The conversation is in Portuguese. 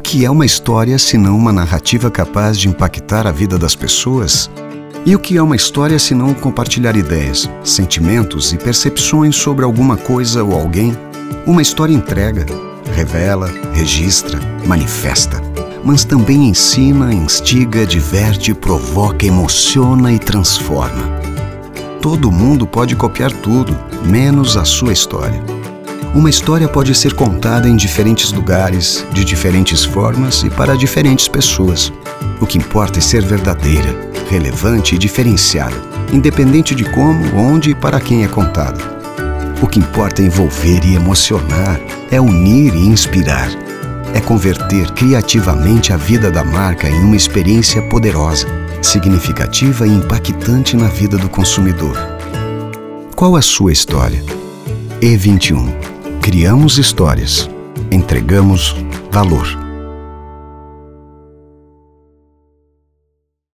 que é uma história senão uma narrativa capaz de impactar a vida das pessoas? E o que é uma história senão compartilhar ideias, sentimentos e percepções sobre alguma coisa ou alguém? Uma história entrega, revela, registra, manifesta, mas também ensina, instiga, diverte, provoca, emociona e transforma. Todo mundo pode copiar tudo, menos a sua história. Uma história pode ser contada em diferentes lugares, de diferentes formas e para diferentes pessoas. O que importa é ser verdadeira, relevante e diferenciada, independente de como, onde e para quem é contada. O que importa é envolver e emocionar, é unir e inspirar. É converter criativamente a vida da marca em uma experiência poderosa, significativa e impactante na vida do consumidor. Qual a sua história? E21. Criamos histórias. Entregamos valor.